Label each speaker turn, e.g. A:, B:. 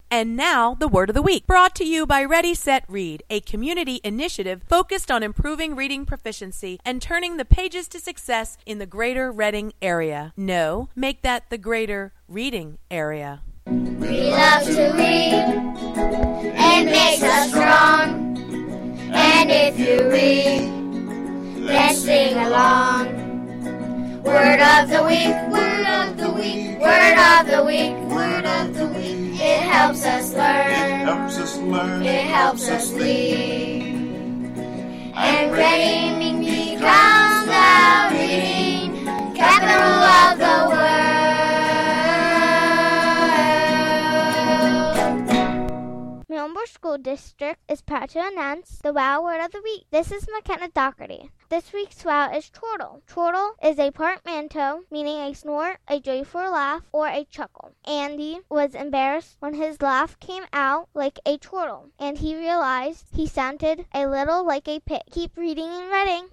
A: And now, the Word of the Week, brought to you by Ready, Set, Read, a community initiative focused on improving reading proficiency and turning the pages to success in the greater Reading area. No, make that the greater reading area.
B: We love to read. It makes us strong. And if you read, then sing along. Word of the week, word of the week, word of the week, word of the week. It helps us learn.
C: It helps us learn.
B: It helps us lead. And reading becomes the reading capital of the world.
D: Millbrook School District is proud to announce the WOW Word of the Week. This is McKenna Doherty. This week's WOW is chortle. Chortle is a portmanteau, meaning a snort, a joyful laugh, or a chuckle. Andy was embarrassed when his laugh came out like a chortle, and he realized he sounded a little like a pig. Keep reading and reading.